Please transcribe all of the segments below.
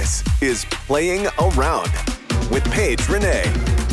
This is Playing Around with Paige Renee.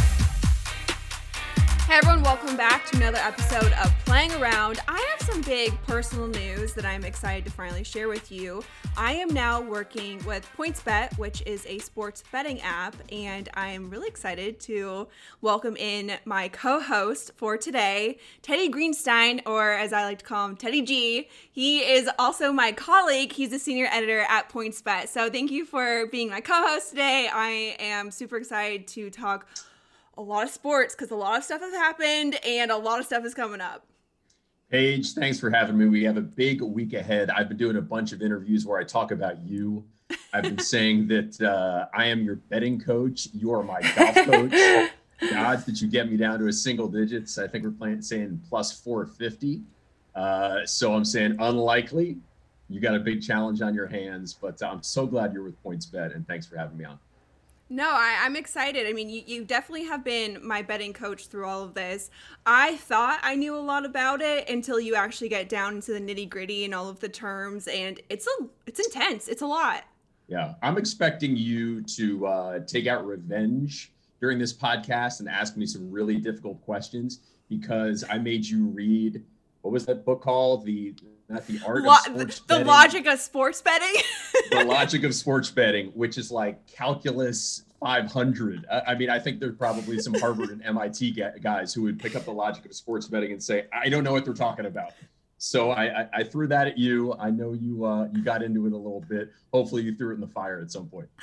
Hey everyone, welcome back to another episode of Playing Around. I have some big personal news that I'm excited to finally share with you. I am now working with PointsBet, which is a sports betting app, and I am really excited to welcome in my co-host for today, Teddy Greenstein, or as I like to call him, Teddy G. He is also my colleague. He's a senior editor at PointsBet. So thank you for being my co-host today. I am super excited to talk a lot of sports because a lot of stuff has happened and a lot of stuff is coming up. Paige, thanks for having me. We have a big week ahead. I've been doing a bunch of interviews where I talk about you. I've been saying that I am your betting coach. You are my golf coach. The odds that you get me down to a single digits, I think we're saying plus 450. So I'm saying unlikely. You got a big challenge on your hands, but I'm so glad you're with PointsBet, and thanks for having me on. No, I'm excited. I mean, you definitely have been my betting coach through all of this. I thought I knew a lot about it until you actually get down into the nitty gritty and all of the terms, and it's intense. It's a lot. Yeah, I'm expecting you to take out revenge during this podcast and ask me some really difficult questions because I made you read, what was that book called? The Logic of Sports Betting. The Logic of Sports Betting, which is like Calculus 500. I mean, I think there's probably some Harvard and MIT guys who would pick up the Logic of Sports Betting and say, I don't know what they're talking about. So I threw that at you. I know you got into it a little bit. Hopefully you threw it in the fire at some point.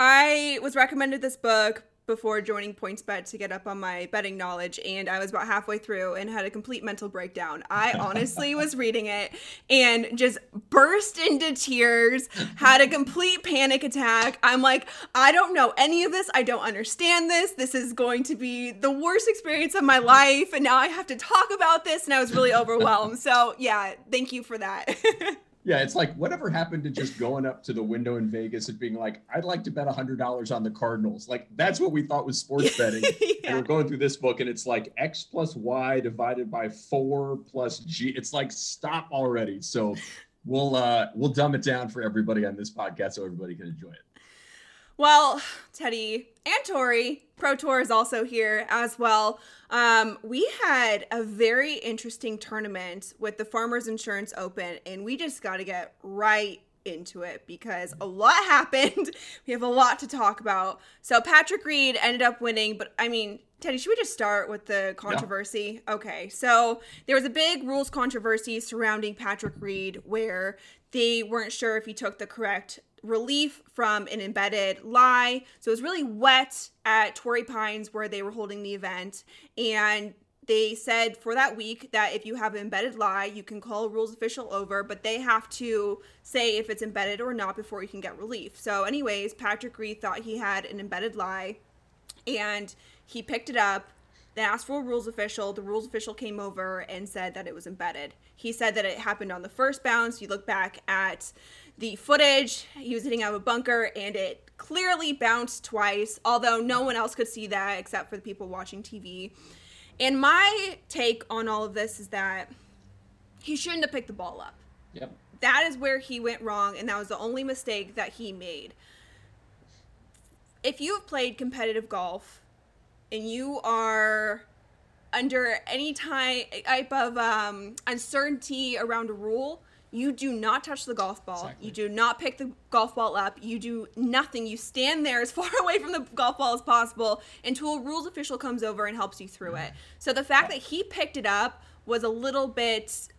I was recommended this book before joining PointsBet to get up on my betting knowledge, and I was about halfway through and had a complete mental breakdown. I honestly was reading it and just burst into tears, had a complete panic attack. I'm like, I don't know any of this. I don't understand this. This is going to be the worst experience of my life, and now I have to talk about this, and I was really overwhelmed. So yeah, thank you for that. Yeah, it's like whatever happened to just going up to the window in Vegas and being like, I'd like to bet $100 on the Cardinals. Like, that's what we thought was sports betting. Yeah. And we're going through this book and it's like X plus Y divided by 4 plus G. It's like, stop already. So we'll dumb it down for everybody on this podcast so everybody can enjoy it. Well, Teddy and Tori, Pro Tour is also here as well. We had a very interesting tournament with the Farmers Insurance Open, and we just got to get right into it because a lot happened. We have a lot to talk about. So Patrick Reed ended up winning, but I mean, Teddy, should we just start with the controversy? Yeah. Okay, so there was a big rules controversy surrounding Patrick Reed where they weren't sure if he took the correct relief from an embedded lie. So it was really wet at Torrey Pines where they were holding the event, and they said for that week that if you have an embedded lie, you can call a rules official over, but they have to say if it's embedded or not before you can get relief. So anyways, Patrick Reed thought he had an embedded lie, and he picked it up, then asked for a rules official. The rules official came over and said that it was embedded. He said that it happened on the first bounce. You look back at the footage, he was hitting out of a bunker and it clearly bounced twice, although no one else could see that except for the people watching TV. And my take on all of this is that he shouldn't have picked the ball up. Yep. That is where he went wrong, and that was the only mistake that he made. If you have played competitive golf and you are under any type of uncertainty around a rule, you do not touch the golf ball. Exactly. You do not pick the golf ball up. You do nothing. You stand there as far away from the golf ball as possible until a rules official comes over and helps you through it. So the fact that he picked it up was a little bit,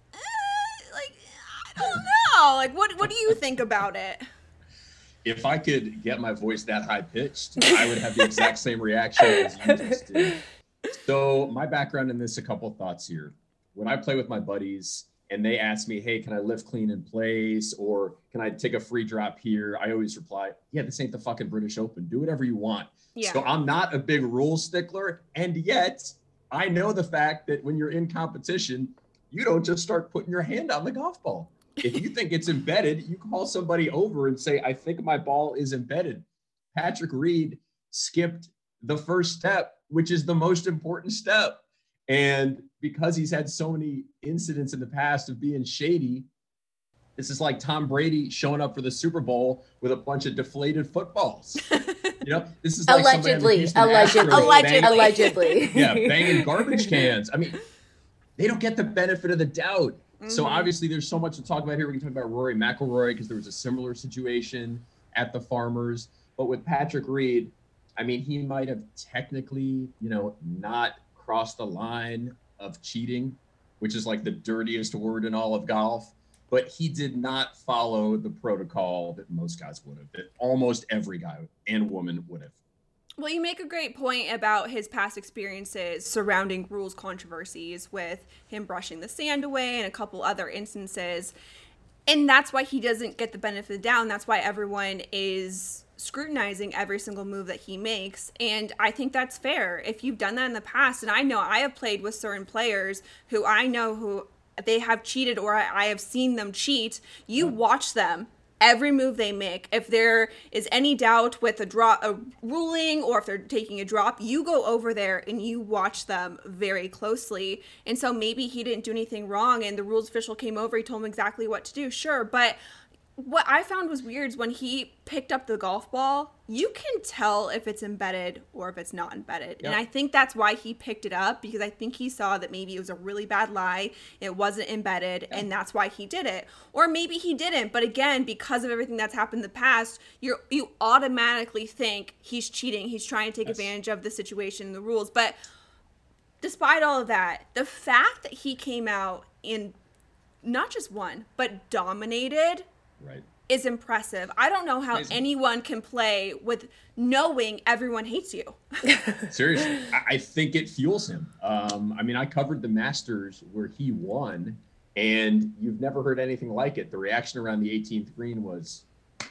I don't know. Like, what do you think about it? If I could get my voice that high pitched, I would have the exact same reaction as you just did. So my background in this, a couple thoughts here. When I play with my buddies and they ask me, hey, can I lift clean in place? Or can I take a free drop here? I always reply, yeah, this ain't the fucking British Open. Do whatever you want. Yeah. So I'm not a big rule stickler. And yet I know the fact that when you're in competition, you don't just start putting your hand on the golf ball. If you think it's embedded, you call somebody over and say, I think my ball is embedded. Patrick Reed skipped the first step, which is the most important step. And because he's had so many incidents in the past of being shady, This is like Tom Brady showing up for the Super Bowl with a bunch of deflated footballs. This is like allegedly. Yeah, banging garbage cans. I mean, they don't get the benefit of the doubt. So obviously there's so much to talk about here. We can talk about Rory McIlroy because there was a similar situation at the Farmers. But with Patrick Reed, I mean, he might have technically, not crossed the line of cheating, which is like the dirtiest word in all of golf. But he did not follow the protocol that most guys would have, that almost every guy and woman would have. Well, you make a great point about his past experiences surrounding rules controversies with him brushing the sand away and a couple other instances. And that's why he doesn't get the benefit of the doubt. And that's why everyone is scrutinizing every single move that he makes. And I think that's fair. If you've done that in the past, and I know I have played with certain players who I know who they have cheated or I have seen them cheat, you watch them. Every move they make, if there is any doubt with a ruling or if they're taking a drop, you go over there and you watch them very closely. And so maybe he didn't do anything wrong and the rules official came over, he told him exactly what to do. Sure, but what I found was weird is when he picked up the golf ball, you can tell if it's embedded or if it's not embedded. Yep. And I think that's why he picked it up, because I think he saw that maybe it was a really bad lie, it wasn't embedded, and that's why he did it. Or maybe he didn't, but again, because of everything that's happened in the past, you automatically think he's cheating, he's trying to take advantage of the situation and the rules. But despite all of that, the fact that he came out in not just one, but dominated is impressive. I don't know how anyone can play with knowing everyone hates you. Seriously, I think it fuels him. I mean, I covered the Masters where he won, and you've never heard anything like it. The reaction around the 18th green was,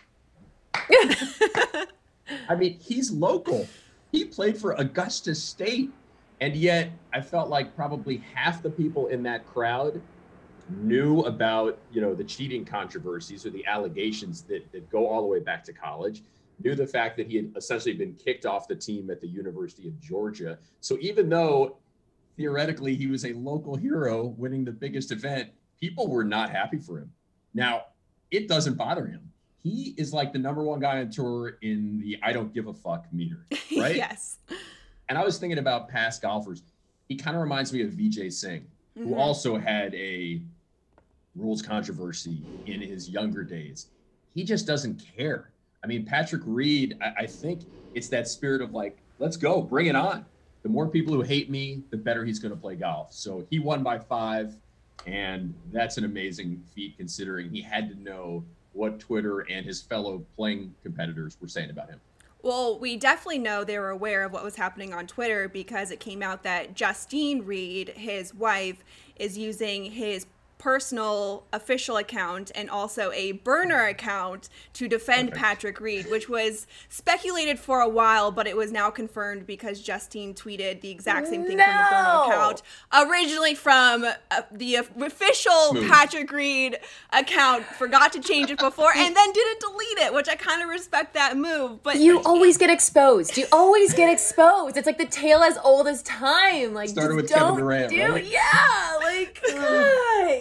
I mean, he's local. He played for Augusta State, and yet I felt like probably half the people in that crowd knew about, the cheating controversies or the allegations that go all the way back to college, knew the fact that he had essentially been kicked off the team at the University of Georgia. So even though theoretically he was a local hero winning the biggest event, people were not happy for him. Now, it doesn't bother him. He is like the number one guy on tour in the I don't give a fuck meter, right? Yes. And I was thinking about past golfers. He kind of reminds me of Vijay Singh, who also had a rules controversy in his younger days. He just doesn't care. I mean, Patrick Reed, I think it's that spirit of like, let's go, bring it on. The more people who hate me, the better he's going to play golf. So he won by 5, and that's an amazing feat considering he had to know what Twitter and his fellow playing competitors were saying about him. Well, we definitely know they were aware of what was happening on Twitter because it came out that Justine Reed, his wife, is using his personal official account and also a burner account to defend Patrick Reed, which was speculated for a while, but it was now confirmed because Justine tweeted the exact same thing from the burner account, originally from the official Patrick Reed account, forgot to change it before, and then didn't delete it, which I kind of respect that move. But you always get exposed. You always get exposed. It's like the tale as old as time. Like, started with Kevin Durant, right? Yeah, like, gosh.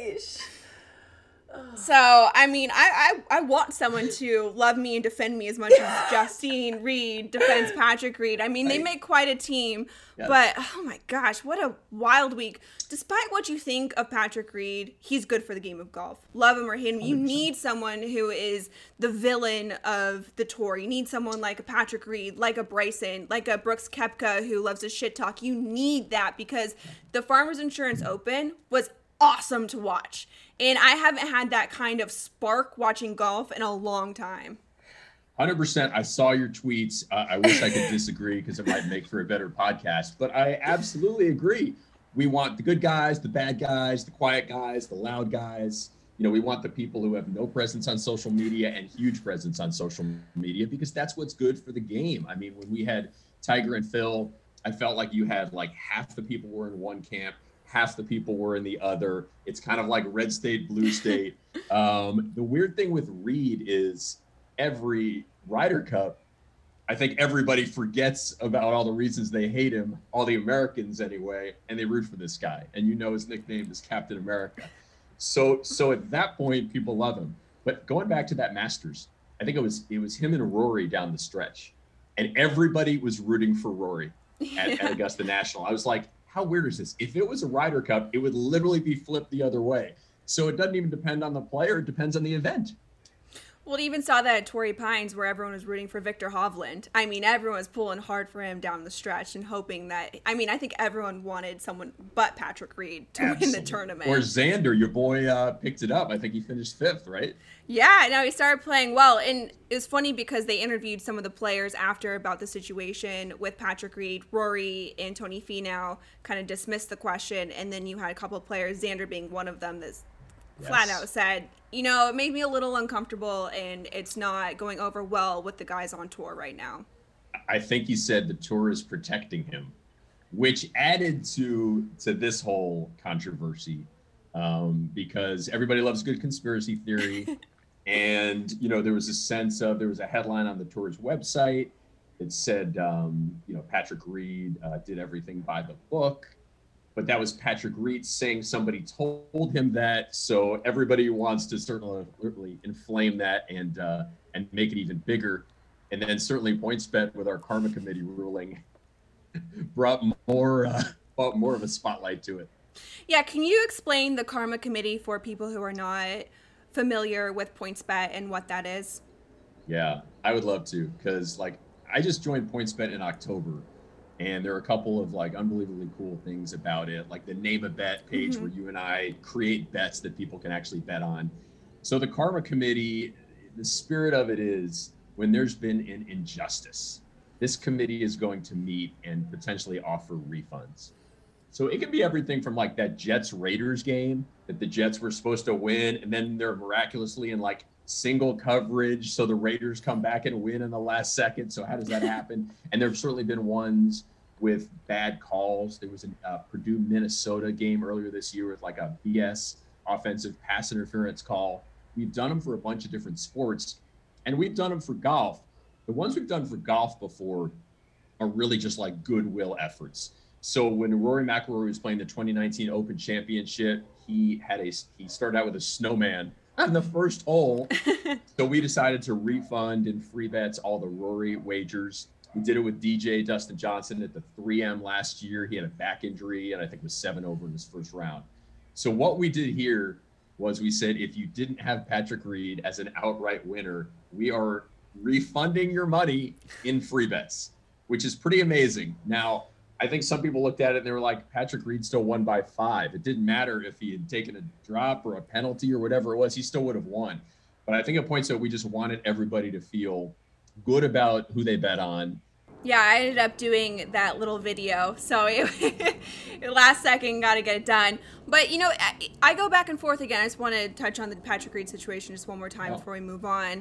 So, I mean, I want someone to love me and defend me as much as Justine Reed defends Patrick Reed. I mean, they make quite a team, but oh my gosh, what a wild week. Despite what you think of Patrick Reed, he's good for the game of golf. Love him or hate him. 100%. You need someone who is the villain of the tour. You need someone like a Patrick Reed, like a Bryson, like a Brooks Koepka who loves to shit talk. You need that because the Farmers Insurance Open was awesome to watch. And I haven't had that kind of spark watching golf in a long time. 100%. I saw your tweets. I wish I could disagree because it might make for a better podcast, but I absolutely agree. We want the good guys, the bad guys, the quiet guys, the loud guys. We want the people who have no presence on social media and huge presence on social media because that's what's good for the game. I mean, when we had Tiger and Phil, I felt like you had like half the people were in one camp, half the people were in the other. It's kind of like red state, blue state. The weird thing with Reed is every Ryder Cup, I think everybody forgets about all the reasons they hate him, all the Americans anyway, and they root for this guy. And his nickname is Captain America. So at that point, people love him. But going back to that Masters, I think it was him and Rory down the stretch, and everybody was rooting for Rory at Augusta National. I was like, how weird is this? If it was a Ryder Cup, it would literally be flipped the other way. So it doesn't even depend on the player; it depends on the event. Well, even saw that at Torrey Pines where everyone was rooting for Victor Hovland. I mean, everyone was pulling hard for him down the stretch and hoping that, I mean, I think everyone wanted someone but Patrick Reed to win the tournament. Or Xander, your boy, picked it up. I think he finished 5th, right? Yeah, no, he started playing well. And it was funny because they interviewed some of the players after about the situation with Patrick Reed. Rory and Tony Finau kind of dismissed the question. And then you had a couple of players, Xander being one of them, that flat out said, you know, it made me a little uncomfortable and it's not going over well with the guys on tour right now. I think he said the tour is protecting him, which added to this whole controversy because everybody loves good conspiracy theory. And, you know, there was a headline on the tour's website that said, you know, Patrick Reed did everything by the book. But that was Patrick Reed saying somebody told him that. So everybody wants to certainly inflame that and make it even bigger. And then certainly PointsBet with our Karma Committee ruling brought more of a spotlight to it. Yeah, can you explain the Karma Committee for people who are not familiar with PointsBet and what that is? Yeah, I would love to, because like I just joined PointsBet in October. And there are a couple of like unbelievably cool things about it, like the Name a Bet page where you and I create bets that people can actually bet on. So the Karma Committee, the spirit of it is when there's been an injustice, this committee is going to meet and potentially offer refunds. So it can be everything from like that Jets Raiders game that the Jets were supposed to win, and then they're miraculously in like single coverage, so the Raiders come back and win in the last second. So how does that happen? And there have certainly been ones with bad calls. There was a Purdue Minnesota game earlier this year with like a BS offensive pass interference call. We've done them for a bunch of different sports, and we've done them for golf. The ones we've done for golf before are really just like goodwill efforts. So when Rory McIlroy was playing the 2019 Open Championship, he started out with a snowman on the first hole. So we decided to refund in free bets all the Rory wagers. We did it with DJ Dustin Johnson at the 3M last year. He had a back injury and I think was 7 over in his first round. So what we did here was we said, if you didn't have Patrick Reed as an outright winner, we are refunding your money in free bets, which is pretty amazing. Now, I think some people looked at it and they were like, Patrick Reed still won by 5. It didn't matter if he had taken a drop or a penalty or whatever it was, he still would have won. But I think at points that we just wanted everybody to feel good about who they bet on. Yeah, I ended up doing that little video. So last second, got to get it done. But, you know, I go back and forth again. I just want to touch on the Patrick Reed situation just one more time before we move on.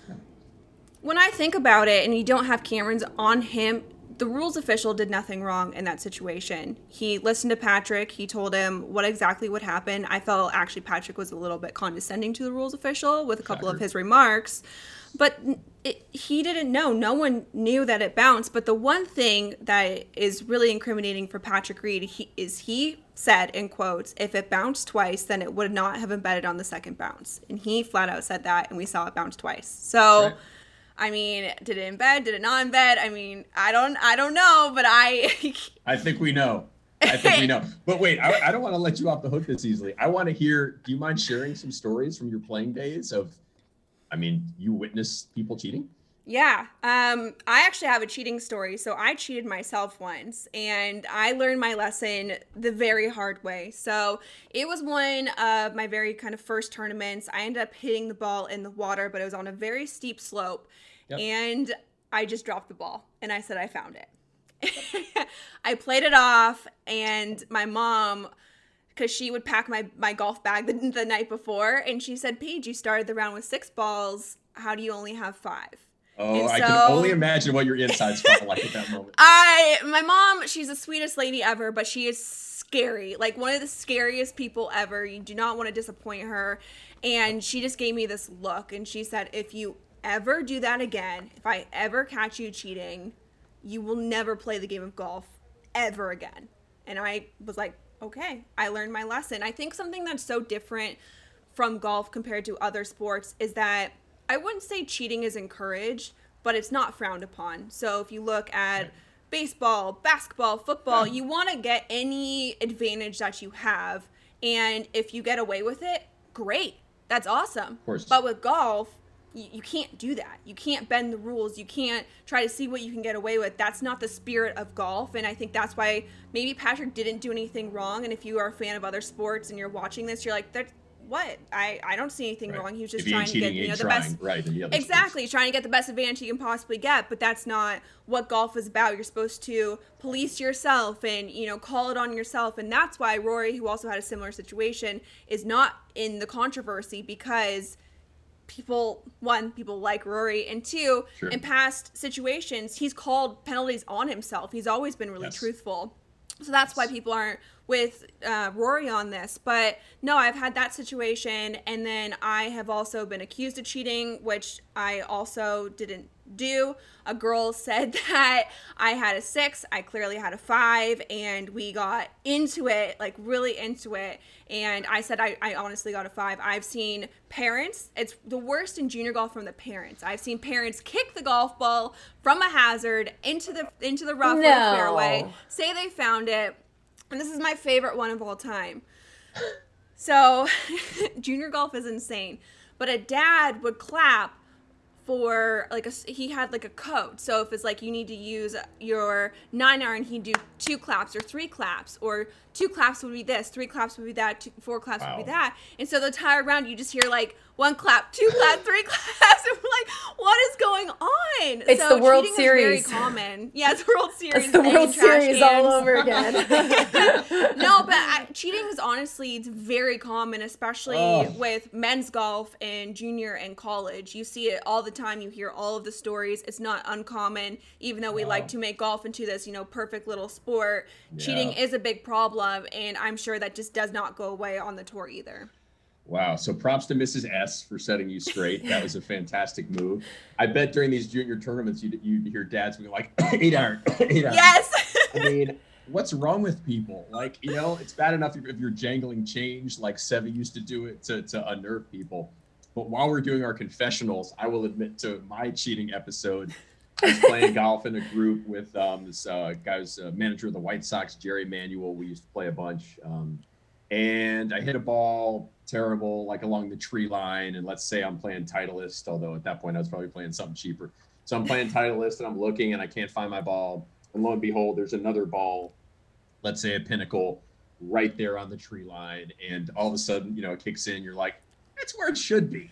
When I think about it and you don't have cameras on him, the rules official did nothing wrong in that situation. He listened to Patrick. He told him what exactly would happen. I felt actually Patrick was a little bit condescending to the rules official with a couple of his remarks. But he didn't know. No one knew that it bounced. But the one thing that is really incriminating for Patrick Reed he said, in quotes, if it bounced twice, then it would not have embedded on the second bounce. And he flat out said that, and we saw it bounce twice. So... Right. I mean, did it embed? Did it not embed? I mean, I don't know, but I think we know. But wait, I don't want to let you off the hook this easily. I want to hear, do you mind sharing some stories from your playing days you witnessed people cheating? Yeah. I actually have a cheating story. So I cheated myself once and I learned my lesson the very hard way. So it was one of my very kind of first tournaments. I ended up hitting the ball in the water, but it was on a very steep slope. Yep. And I just dropped the ball and I said I found it. I played it off, and my mom, because she would pack my golf bag the night before, and she said, Paige, you started the round with 6 balls. How do you only have 5? Oh, I can only imagine what your insides felt like at that moment. My mom, she's the sweetest lady ever, but she is scary. Like one of the scariest people ever. You do not want to disappoint her. And she just gave me this look, and she said, if you ever do that again, if I ever catch you cheating, you will never play the game of golf ever again. And I was like, Okay, I learned my lesson. I think something that's so different from golf compared to other sports is that I wouldn't say cheating is encouraged, but it's not frowned upon. So if you look at baseball, basketball, football, you want to get any advantage that you have. And if you get away with it, great. That's awesome. Of course. But with golf, you can't do that. You can't bend the rules. You can't try to see what you can get away with. That's not the spirit of golf. And I think that's why maybe Patrick didn't do anything wrong. And if you are a fan of other sports and you're watching this, you're like, what? I don't see anything wrong. He was just trying to get the best. Right. Exactly. He's trying to get the best advantage he can possibly get. But that's not what golf is about. You're supposed to police yourself and, call it on yourself. And that's why Rory, who also had a similar situation, is not in the controversy, because people like Rory, and two, Sure. in past situations, he's called penalties on himself. He's always been really truthful. So that's why people aren't with Rory on this. But no, I've had that situation, and then I have also been accused of cheating, which I also didn't do. A girl said that I had a 6, I clearly had a 5, and we got into it, like really into it. And I said I honestly got a 5. I've seen parents, it's the worst in junior golf from the parents. I've seen parents kick the golf ball from a hazard into the rough or the fairway, say they found it. And this is my favorite one of all time. So junior golf is insane, but a dad would clap for he had like a code. So if it's like you need to use your 9-iron, he'd do 2 claps or 3 claps, or 2 claps would be this, 3 claps would be that, 4 claps would be that. And so the entire round you just hear like 1 clap, 2 claps, 3 claps, and we're like, what is going on? It's so the World cheating Series. is very common. Yeah, it's World Series. It's the World Series all over again. No, but cheating is honestly, it's very common, especially with men's golf and junior and college. You see it all the time. You hear all of the stories. It's not uncommon, even though we like to make golf into this, perfect little sport. Yeah. Cheating is a big problem, and I'm sure that just does not go away on the tour either. Wow. So props to Mrs. S for setting you straight. That was a fantastic move. I bet during these junior tournaments, you'd hear dads being like, 8-iron, 8-iron. Yes. I mean, what's wrong with people? Like, it's bad enough if you're jangling change like Seve used to do it to unnerve people. But while we're doing our confessionals, I will admit to my cheating episode. I was playing golf in a group with this guy's manager of the White Sox, Jerry Manuel. We used to play a bunch. And I hit a ball terrible, like along the tree line. And let's say I'm playing Titleist, although at that point I was probably playing something cheaper. So I'm playing Titleist and I'm looking and I can't find my ball. And lo and behold, there's another ball, let's say a Pinnacle, right there on the tree line. And all of a sudden, it kicks in. You're like, that's where it should be.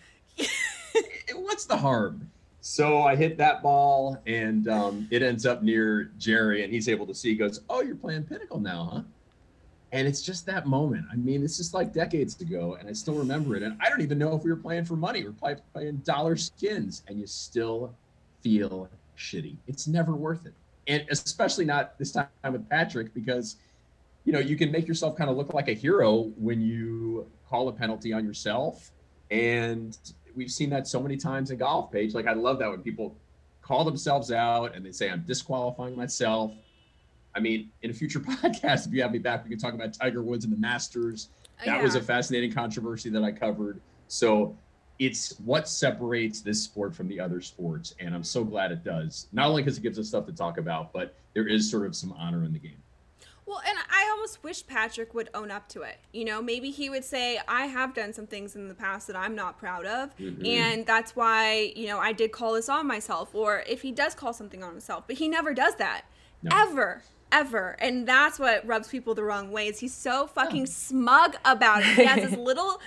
What's the harm? So I hit that ball and it ends up near Jerry, and he's able to see. He goes, oh, you're playing Pinnacle now, huh? And it's just that moment. I mean, it's just like decades ago, and I still remember it. And I don't even know if we were playing for money. We were playing dollar skins, and you still feel shitty. It's never worth it. And especially not this time with Patrick, because, you can make yourself kind of look like a hero when you call a penalty on yourself. And we've seen that so many times in golf, Paige. Like, I love that when people call themselves out and they say, I'm disqualifying myself. I mean, in a future podcast, if you have me back, we can talk about Tiger Woods and the Masters. That was a fascinating controversy that I covered. So it's what separates this sport from the other sports. And I'm so glad it does. Not only because it gives us stuff to talk about, but there is sort of some honor in the game. Well, and I almost wish Patrick would own up to it. Maybe he would say, I have done some things in the past that I'm not proud of. Mm-hmm. And that's why, I did call this on myself. Or if he does call something on himself, but he never does that. No. Ever. And that's what rubs people the wrong way, is he's so fucking smug about it. He has this little,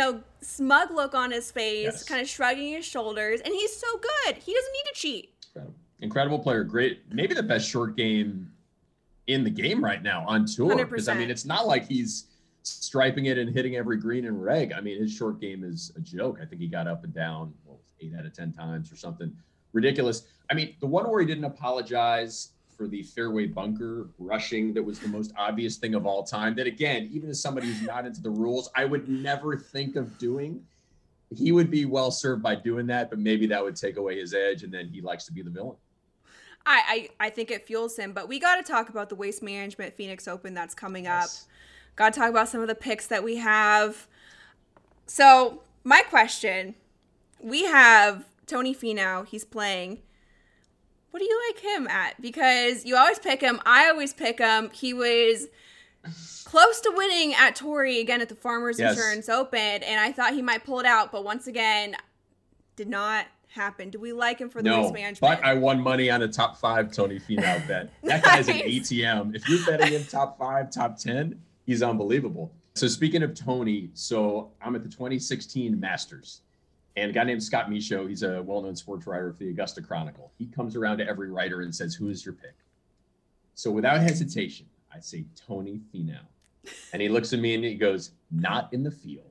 smug look on his face, kind of shrugging his shoulders. And he's so good. He doesn't need to cheat. Incredible player. Great. Maybe the best short game in the game right now on tour. 100%. Because, I mean, it's not like he's striping it and hitting every green and reg. I mean, his short game is a joke. I think he got up and down 8 out of 10 times or something ridiculous. I mean, the one where he didn't apologize for the fairway bunker rushing, that was the most obvious thing of all time. That, again, even as somebody who's not into the rules, I would never think of doing. He would be well served by doing that, but maybe that would take away his edge, and then he likes to be the villain. I think it fuels him, but we got to talk about the Waste Management Phoenix Open that's coming up. Got to talk about some of the picks that we have. So, my question, we have Tony Finau. He's playing. What do you like him at? Because you always pick him. I always pick him. He was close to winning at Torrey again at the Farmers Insurance Open, and I thought he might pull it out, but once again, did not happen. Do we like him for the waste management? But I won money on a top 5 Tony Finau bet. That guy's an ATM. If you're betting him top 5, top 10, he's unbelievable. So speaking of Tony, so I'm at the 2016 Masters. And a guy named Scott Michaud, he's a well-known sports writer for the Augusta Chronicle. He comes around to every writer and says, who is your pick? So without hesitation, I say Tony Finau. And he looks at me and he goes, not in the field.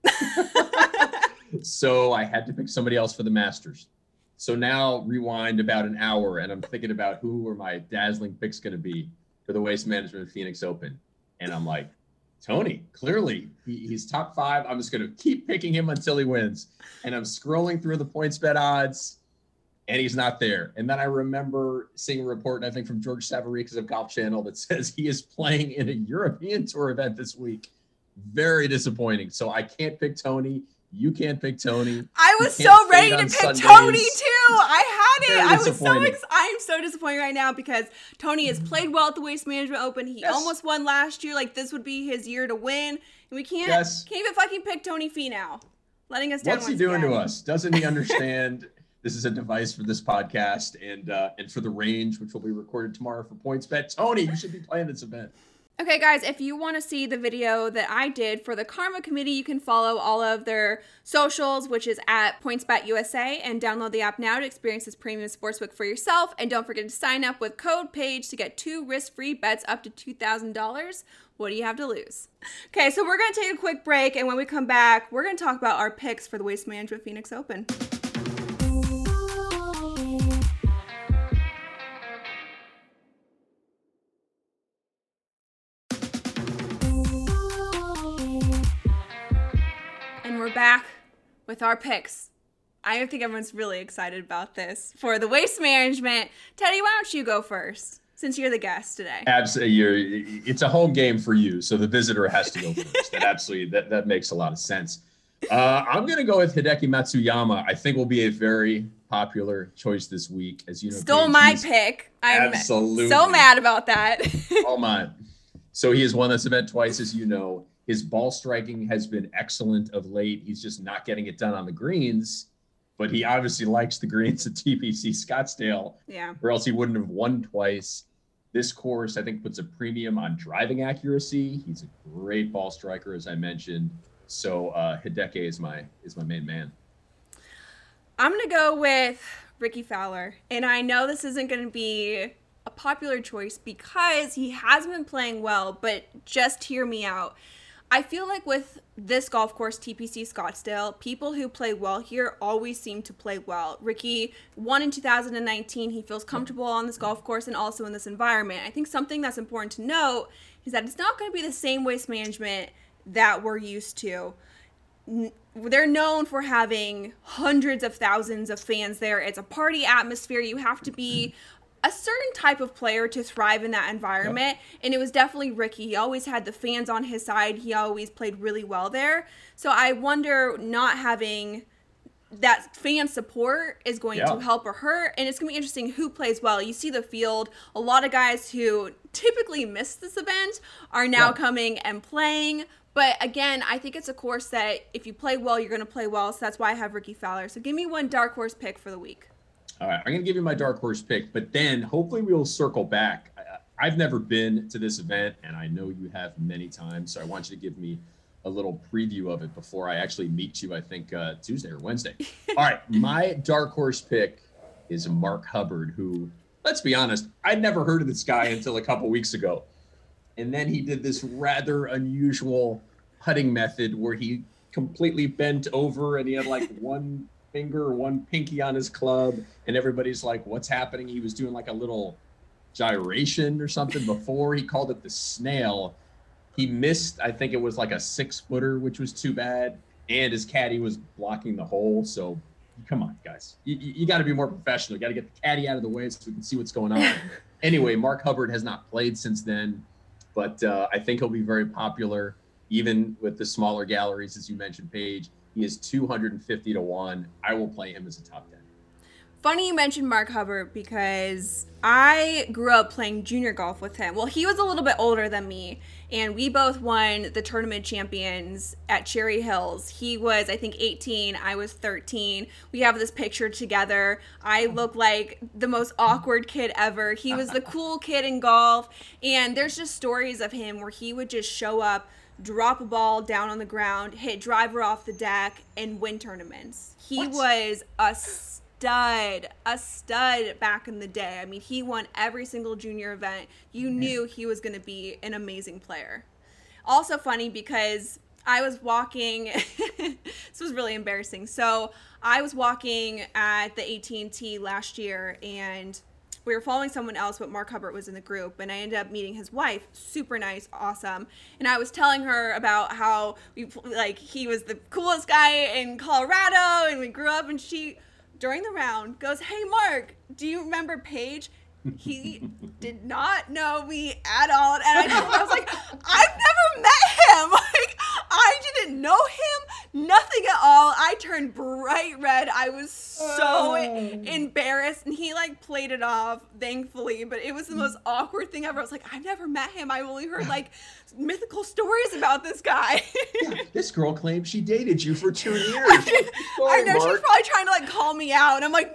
So I had to pick somebody else for the Masters. So now rewind about an hour and I'm thinking about who are my dazzling picks going to be for the Waste Management Phoenix Open. And I'm like, Tony, clearly he's top 5. I'm just going to keep picking him until he wins. And I'm scrolling through the PointsBet odds and he's not there. And then I remember seeing a report, I think from George Savarikas of Golf Channel, that says he is playing in a European Tour event this week. Very disappointing. So I can't pick Tony. You can't pick Tony. I was so ready to pick Sundays. Tony too. I had it. I am so disappointed right now because Tony has played well at the Waste Management Open. He almost won last year. Like this would be his year to win. And we can't even fucking pick Tony Finau. Letting us down. What's he doing to us? Doesn't he understand this is a device for this podcast and for the range, which will be recorded tomorrow for PointsBet? Tony, you should be playing this event. Okay, guys, if you want to see the video that I did for the Karma Committee, you can follow all of their socials, which is at PointsBet USA, and download the app now to experience this premium sportsbook for yourself. And don't forget to sign up with code PAGE to get 2 risk-free bets up to $2,000. What do you have to lose? Okay, so we're going to take a quick break, and when we come back, we're going to talk about our picks for the Waste Management Phoenix Open. We're back with our picks. I think everyone's really excited about this. For the Waste Management, Teddy, why don't you go first, since you're the guest today? Absolutely. It's a home game for you, so the visitor has to go first. That makes a lot of sense. I'm going to go with Hideki Matsuyama. I think will be a very popular choice this week. As you know, stole my pick. I'm absolutely so mad about that. All mine. So he has won this event twice, as you know. His ball striking has been excellent of late. He's just not getting it done on the greens, but he obviously likes the greens at TPC Scottsdale, or else he wouldn't have won twice. This course, I think, puts a premium on driving accuracy. He's a great ball striker, as I mentioned. So Hideki is my main man. I'm going to go with Ricky Fowler, and I know this isn't going to be a popular choice because he has been playing well, but just hear me out. I feel like with this golf course, TPC Scottsdale, people who play well here always seem to play well. Ricky won in 2019. He feels comfortable on this golf course and also in this environment. I think something that's important to note is that it's not going to be the same Waste Management that we're used to. They're known for having hundreds of thousands of fans there. It's a party atmosphere. You have to be a certain type of player to thrive in that environment. And it was definitely Ricky. He always had the fans on his side. He always played really well there. So I wonder not having that fan support is going to help or hurt. And it's going to be interesting who plays well. You see the field. A lot of guys who typically miss this event are now coming and playing. But again, I think it's a course that if you play well, you're going to play well. So that's why I have Ricky Fowler. So give me one dark horse pick for the week. All right, I'm going to give you my dark horse pick, but then hopefully we'll circle back. I've never been to this event, and I know you have many times, so I want you to give me a little preview of it before I actually meet you, I think, Tuesday or Wednesday. All right, my dark horse pick is Mark Hubbard, who, let's be honest, I'd never heard of this guy until a couple weeks ago. And then he did this rather unusual putting method where he completely bent over and he had like one finger or one pinky on his club, and everybody's like, what's happening? He was doing like a little gyration or something before. He called it the snail. He missed, I think it was like a 6-footer, which was too bad, and his caddy was blocking the hole. So come on, guys, you got to be more professional. You got to get the caddy out of the way so we can see what's going on. Anyway, Mark Hubbard has not played since then. but I think he'll be very popular, even with the smaller galleries, as you mentioned, Paige. He is 250 to 1. I will play him as a top 10. Funny you mentioned Mark Hubbard because I grew up playing junior golf with him. Well, he was a little bit older than me, and we both won the tournament champions at Cherry Hills. He was, I think, 18. I was 13. We have this picture together. I look like the most awkward kid ever. He was the cool kid in golf, and there's just stories of him where he would just show up, drop a ball down on the ground, hit driver off the deck, and win tournaments. He was a stud back in the day. I mean, he won every single junior event. You knew he was going to be an amazing player. Also funny because I was walking, this was really embarrassing. So I was walking at the AT&T last year, and we were following someone else, but Mark Hubbard was in the group, and I ended up meeting his wife. Super nice, awesome. And I was telling her about how he was the coolest guy in Colorado, and we grew up, and she, during the round, goes, "Hey, Mark, do you remember Paige?" He did not know me at all. And I was like, I've never met him. Like, I didn't know him, nothing at all. I turned bright red. I was so embarrassed. And he played it off, thankfully. But it was the most awkward thing ever. I was like, I've never met him. I've only heard mythical stories about this guy. Yeah, this girl claims she dated you for 2 years. I know, she's probably trying to call me out. And I'm like,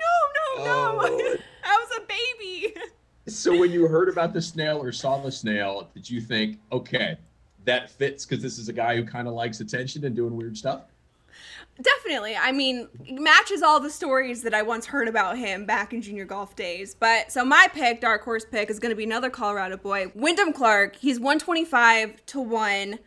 no. I was a baby. So when you heard about the snail or saw the snail, did you think, okay, that fits because this is a guy who kind of likes attention and doing weird stuff? Definitely. I mean, matches all the stories that I once heard about him back in junior golf days. But so my pick, dark horse pick, is going to be another Colorado boy, Wyndham Clark. He's 125 to 1.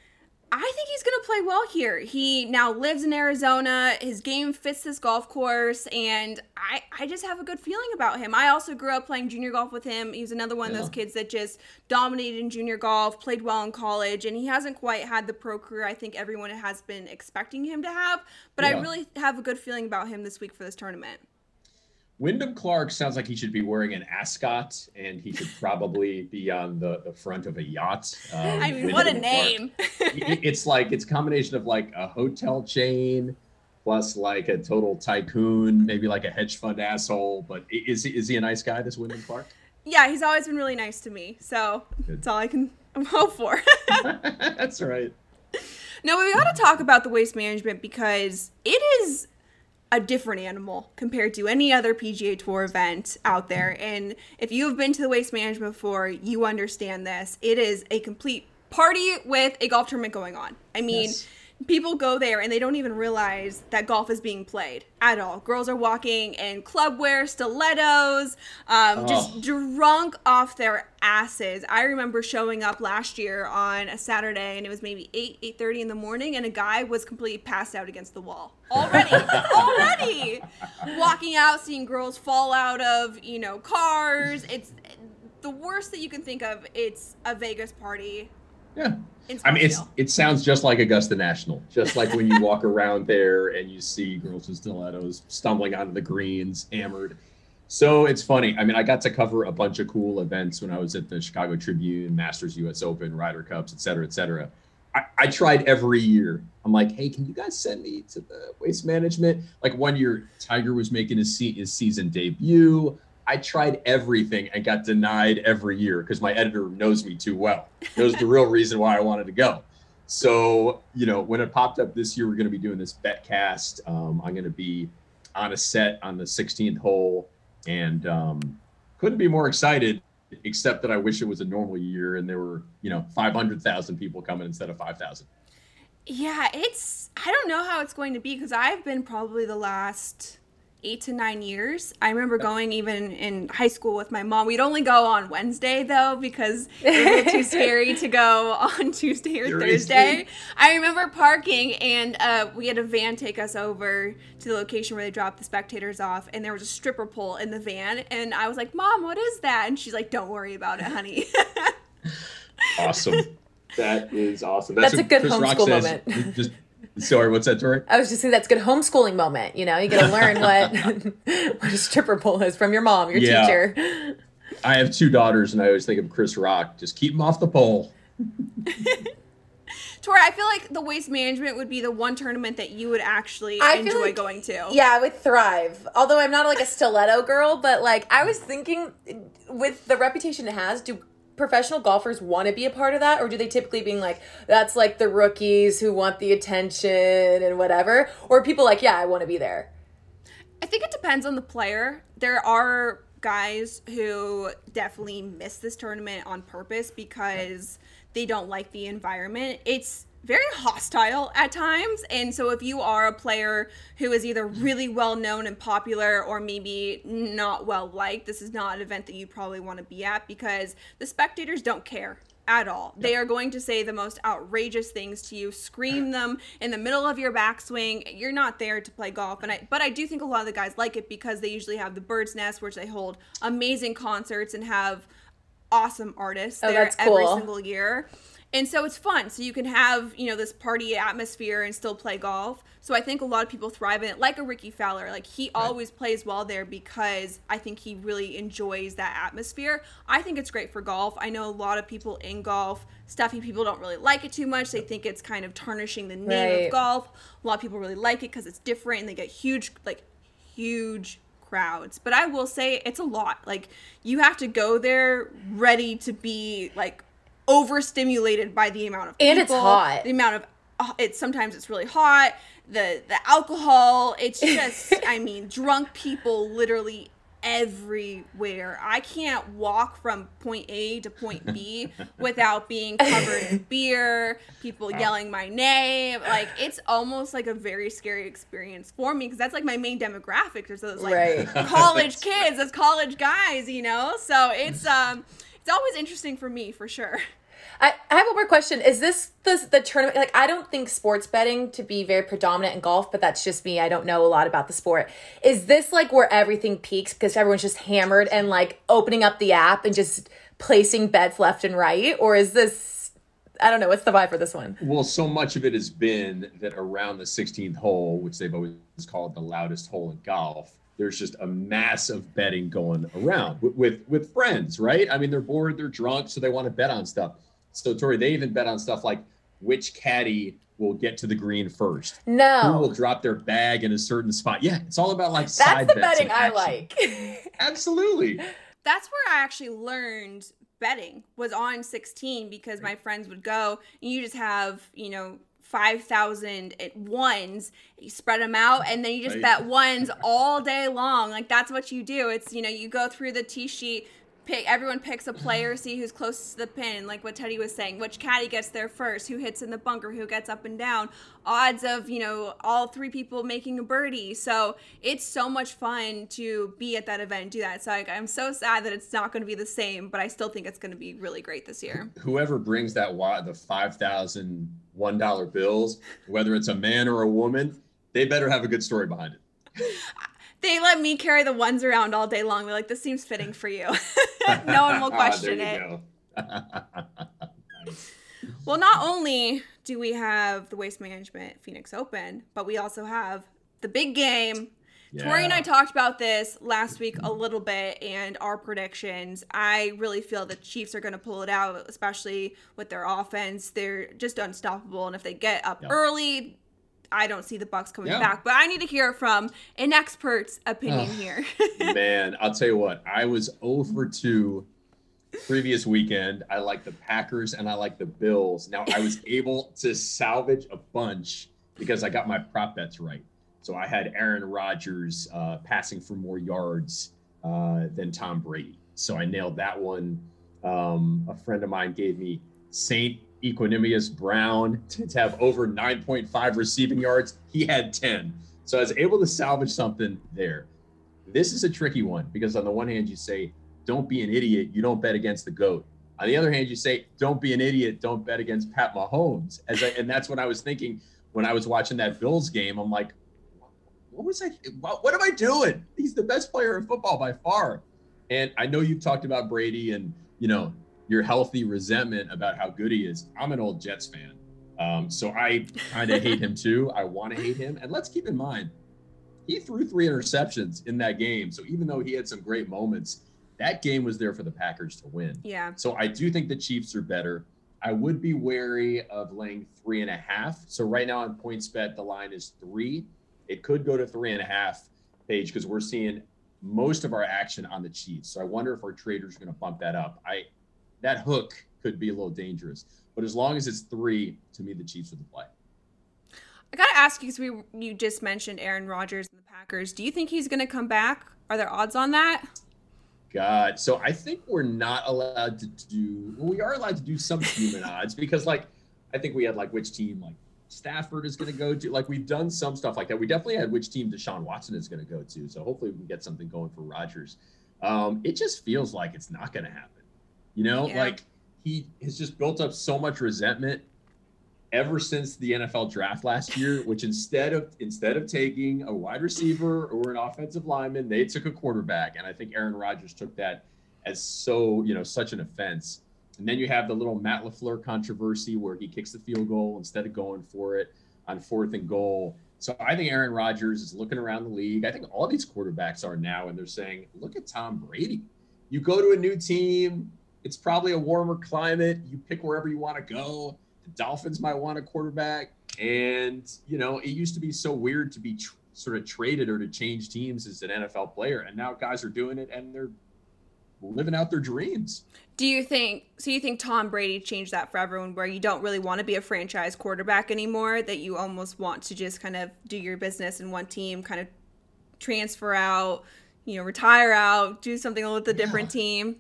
I think he's going to play well here. He now lives in Arizona. His game fits this golf course, and I just have a good feeling about him. I also grew up playing junior golf with him. He was another one of those kids that just dominated in junior golf, played well in college, and he hasn't quite had the pro career I think everyone has been expecting him to have, but I really have a good feeling about him this week for this tournament. Wyndham Clark sounds like he should be wearing an ascot, and he should probably be on the front of a yacht. I mean, what a name. It's a combination of a hotel chain plus a total tycoon, maybe a hedge fund asshole. But is he a nice guy, this Wyndham Clark? Yeah, he's always been really nice to me. So that's all I can hope for. That's right. No, but we got to talk about the Waste Management because it is a different animal compared to any other PGA Tour event out there. And if you've been to the Waste Management before, you understand this. It is a complete party with a golf tournament going on. I mean, people go there and they don't even realize that golf is being played at all. Girls are walking in club wear, stilettos, just drunk off their asses. I remember showing up last year on a Saturday, and it was maybe 8:30 in the morning, and a guy was completely passed out against the wall. Already! Walking out, seeing girls fall out of, cars. It's the worst that you can think of. It's a Vegas party. Yeah. I mean, it sounds just like Augusta National, just like when you walk around there and you see girls with stilettos stumbling onto the greens, hammered. So it's funny. I mean, I got to cover a bunch of cool events when I was at the Chicago Tribune, Masters US Open, Ryder Cups, et cetera, et cetera. I tried every year. I'm like, hey, can you guys send me to the Waste Management? Like 1 year, Tiger was making his season debut. I tried everything and got denied every year because my editor knows me too well. Knows the real reason why I wanted to go. So, when it popped up this year, we're going to be doing this BetCast. I'm going to be on a set on the 16th hole, and couldn't be more excited, except that I wish it was a normal year and there were, 500,000 people coming instead of 5,000. Yeah, I don't know how it's going to be because I've been probably the last 8 to 9 years. I remember going even in high school with my mom. We'd only go on Wednesday though because it was too scary to go on Tuesday or Thursday. I remember parking and we had a van take us over to the location where they dropped the spectators off, and there was a stripper pole in the van, and I was like, "Mom, what is that?" And she's like, "Don't worry about it, honey." Awesome. That is awesome. That's a good homeschool moment. Sorry, what's that, Tori? I was just saying that's a good homeschooling moment. You get to learn what a stripper pole is from your mom, your teacher. I have 2 daughters, and I always think of Chris Rock. Just keep them off the pole. Tori, I feel like the Waste Management would be the one tournament that you would actually enjoy going to. Yeah, I would thrive. Although I'm not like a stiletto girl, but like I was thinking with the reputation it has, do professional golfers want to be a part of that, or do they typically being like, that's like the rookies who want the attention and whatever? Or are people like, yeah, I want to be there? I think it depends on the player. There are guys who definitely miss this tournament on purpose because they don't like the environment. It's very hostile at times. And so if you are a player who is either really well known and popular or maybe not well liked, this is not an event that you probably want to be at because the spectators don't care at all. They are going to say the most outrageous things to you, scream them in the middle of your backswing. You're not there to play golf. But I do think a lot of the guys like it because they usually have the Bird's Nest, which they hold amazing concerts and have awesome artists there every single year. And so it's fun. So you can have, this party atmosphere and still play golf. So I think a lot of people thrive in it, like a Ricky Fowler. Like, he always plays well there because I think he really enjoys that atmosphere. I think it's great for golf. I know a lot of people in golf, stuffy people don't really like it too much. They think it's kind of tarnishing the name of golf. A lot of people really like it because it's different and they get huge crowds. But I will say it's a lot. Like, you have to go there ready to be like overstimulated by the amount of people. And it's hot. The amount of sometimes it's really hot. The alcohol, it's just drunk people literally everywhere. I can't walk from point A to point B without being covered in beer, people yelling my name. Like, it's almost like a very scary experience for me because that's like my main demographic. There's those college kids, those college guys, So it's always interesting for me, for sure. I have one more question. Is this the tournament? Like, I don't think sports betting to be very predominant in golf, but that's just me. I don't know a lot about the sport. Is this like where everything peaks because everyone's just hammered and like opening up the app and just placing bets left and right? Or is this, I don't know, what's the vibe for this one? Well, so much of it has been that around the 16th hole, which they've always called the loudest hole in golf, there's just a mass of betting going around with friends, right? I mean, they're bored, they're drunk, so they want to bet on stuff. So, Tori, they even bet on stuff like which caddy will get to the green first. No. Who will drop their bag in a certain spot. Yeah, it's all about like That's side the bets. betting I like. Absolutely. That's where I actually learned betting, was on 16, because my friends would go and you just have, 5,000 at ones, you spread them out, and then you just bet ones all day long. Like, that's what you do. It's, you go through the tee sheet, everyone picks a player, see who's closest to the pin, like what Teddy was saying, which caddy gets there first, who hits in the bunker, who gets up and down, odds of, all 3 people making a birdie. So it's so much fun to be at that event and do that. So I'm so sad that it's not going to be the same, but I still think it's going to be really great this year. Whoever brings the 5,000 $1 bills, whether it's a man or a woman, they better have a good story behind it. They let me carry the ones around all day long. They're like, this seems fitting for you. No one will question it. Nice. Well, not only do we have the Waste Management Phoenix Open, but we also have the big game. Yeah. Tori and I talked about this last week a little bit and our predictions. I really feel the Chiefs are going to pull it out, especially with their offense. They're just unstoppable. And if they get up early, I don't see the Bucs coming back, but I need to hear from an expert's opinion here. Man, I'll tell you what. I was 0 for 2 previous weekend. I like the Packers and I like the Bills. Now, I was able to salvage a bunch because I got my prop bets right. So I had Aaron Rodgers passing for more yards than Tom Brady. So I nailed that one. A friend of mine gave me St. Equanimous Brown to have over 9.5 receiving yards. He had 10. So I was able to salvage something there. This is a tricky one because on the one hand, you say, don't be an idiot. You don't bet against the GOAT. On the other hand, you say, don't be an idiot. Don't bet against Pat Mahomes. And that's what I was thinking when I was watching that Bills game. I'm like, what am I doing? He's the best player in football by far. And I know you've talked about Brady and, your healthy resentment about how good he is. I'm an old Jets fan. So I kind of hate him too. I want to hate him. And let's keep in mind, he threw 3 interceptions in that game. So even though he had some great moments, that game was there for the Packers to win. Yeah. So I do think the Chiefs are better. I would be wary of laying 3.5. So right now on PointsBet, the line is 3. It could go to 3.5, Paige, because we're seeing most of our action on the Chiefs. So I wonder if our traders are going to bump that up. That hook could be a little dangerous. But as long as it's 3, to me, the Chiefs are the play. I got to ask you, because you just mentioned Aaron Rodgers and the Packers. Do you think he's going to come back? Are there odds on that? God. So I think we're not allowed to do, well, we are allowed to do some human odds because I think we had which team Stafford is going to go to. We've done some stuff like that. We definitely had which team Deshaun Watson is going to go to. So hopefully we can get something going for Rodgers. It just feels like it's not going to happen. He has just built up so much resentment ever since the NFL draft last year, which instead of taking a wide receiver or an offensive lineman, they took a quarterback. And I think Aaron Rodgers took that as such an offense. And then you have the little Matt LaFleur controversy where he kicks the field goal instead of going for it on 4th and goal. So I think Aaron Rodgers is looking around the league. I think all these quarterbacks are now, and they're saying, look at Tom Brady. You go to a new team. It's probably a warmer climate. You pick wherever you want to go. The Dolphins might want a quarterback. And, it used to be so weird to be sort of traded or to change teams as an NFL player. And now guys are doing it and they're living out their dreams. You think Tom Brady changed that for everyone, where you don't really want to be a franchise quarterback anymore, that you almost want to just kind of do your business in one team, kind of transfer out, retire out, do something with a different team?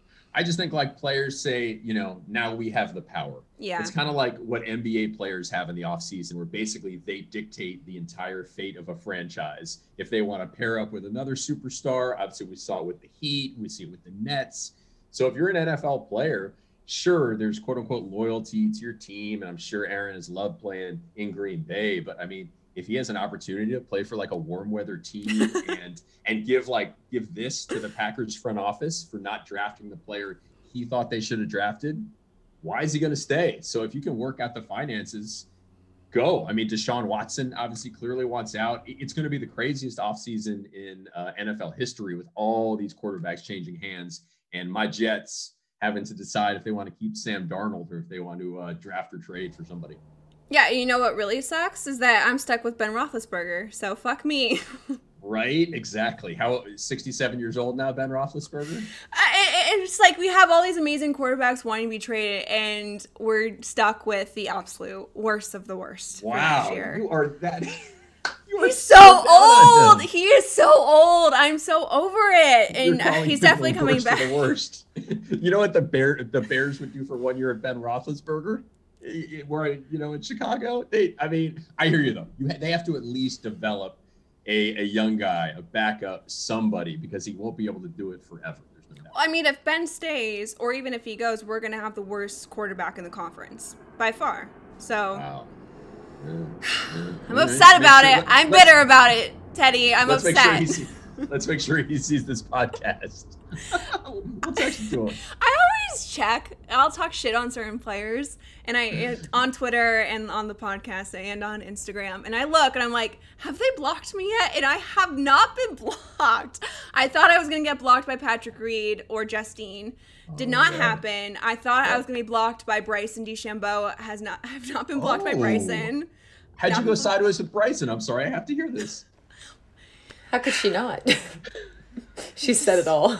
I just think players say, now we have the power. Yeah. It's kind of like what NBA players have in the offseason, where basically they dictate the entire fate of a franchise. If they want to pair up with another superstar, obviously we saw it with the Heat, we see it with the Nets. So if you're an NFL player, sure, there's quote unquote loyalty to your team. And I'm sure Aaron has loved playing in Green Bay, but if he has an opportunity to play for a warm weather team and give this to the Packers front office for not drafting the player he thought they should have drafted, why is he going to stay? So if you can work out the finances, go. Deshaun Watson obviously clearly wants out. It's going to be the craziest offseason in NFL history with all these quarterbacks changing hands and my Jets having to decide if they want to keep Sam Darnold or if they want to draft or trade for somebody. Yeah, you know what really sucks is that I'm stuck with Ben Roethlisberger, so fuck me. Right, exactly. How 67 years old now, Ben Roethlisberger? It's we have all these amazing quarterbacks wanting to be traded, and we're stuck with the absolute worst of the worst. Wow, you are that. He's so old. He is so old. I'm so over it, and he's definitely coming back. The worst. You know what the Bears would do for 1 year of Ben Roethlisberger? Where in Chicago, I hear you though. They have to at least develop a young guy, a backup, somebody, because he won't be able to do it forever. There's no doubt. If Ben stays, or even if he goes, we're gonna have the worst quarterback in the conference by far. So wow. I'm upset about it. I'm bitter about it, Teddy. I'm upset. Let's make sure he sees this podcast. We'll text it to him. I always check. I'll talk shit on certain players, and on Twitter and on the podcast and on Instagram, and I look and I'm like, have they blocked me yet? And I have not been blocked. I thought I was gonna get blocked by Patrick Reed or Justine. Did not happen. I thought I was gonna be blocked by Bryson DeChambeau. I have not been blocked by Bryson. How'd you go sideways with Bryson? I'm sorry, I have to hear this. How could she not? She said it all.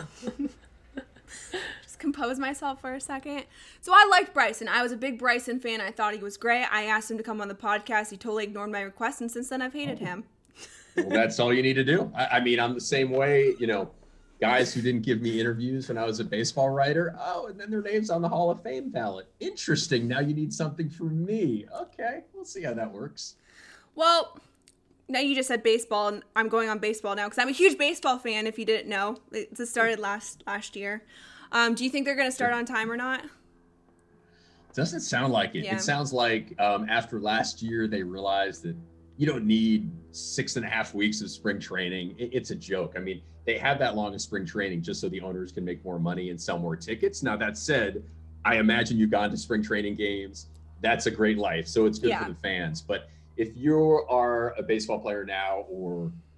Just compose myself for a second. So I liked Bryson. I was a big Bryson fan. I thought he was great. I asked him to come on the podcast. He totally ignored my request, and since then I've hated him. Well, that's all you need to do. I'm the same way, guys who didn't give me interviews when I was a baseball writer. Oh, and then their name's on the Hall of Fame ballot. Interesting. Now you need something from me. Okay, we'll see how that works. Well, now you just said baseball, and I'm going on baseball now because I'm a huge baseball fan, if you didn't know. It started last year. Do you think they're going to start on time or not? Doesn't sound like it. Yeah. It sounds like after last year, they realized that you don't need 6.5 weeks of spring training. It's a joke. They have that long of spring training just so the owners can make more money and sell more tickets. Now, that said, I imagine you've gone to spring training games. That's a great life. So it's good for the fans. But if you are a baseball player now or